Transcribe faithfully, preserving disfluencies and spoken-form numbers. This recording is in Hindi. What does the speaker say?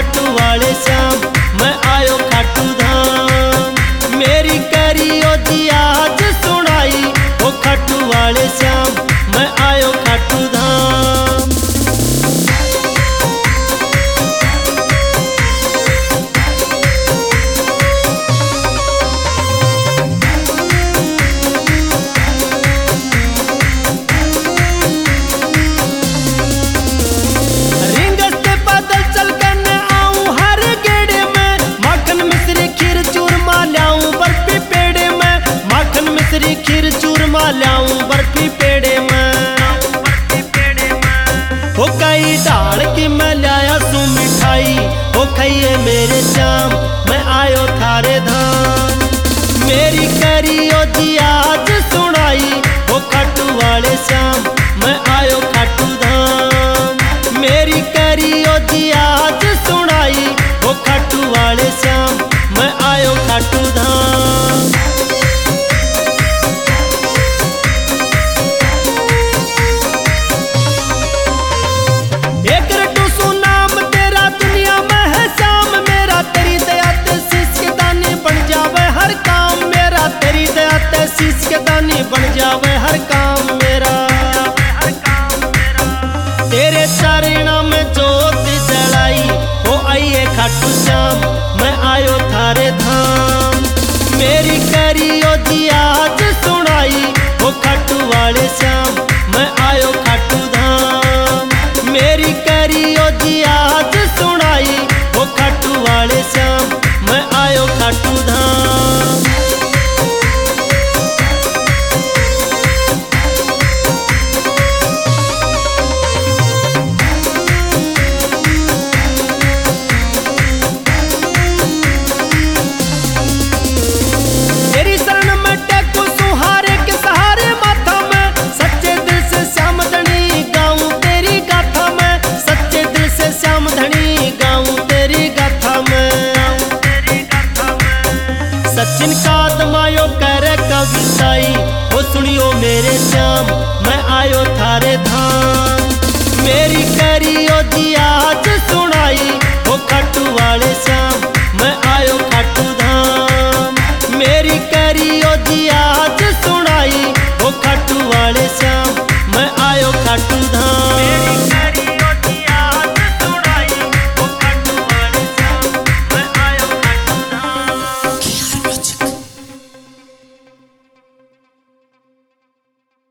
खाटू वाले श्याम मैं आयो खाटू धाम। मेरी करियो जी आज सुनाई ओ खाटू वाले श्याम मैं आयो खाटू धाम। खीर चूरमा ल्याऊं बर्फी पेड़े में हो कई डाल की मैं लाया सू मिठाई हो खाइए मेरे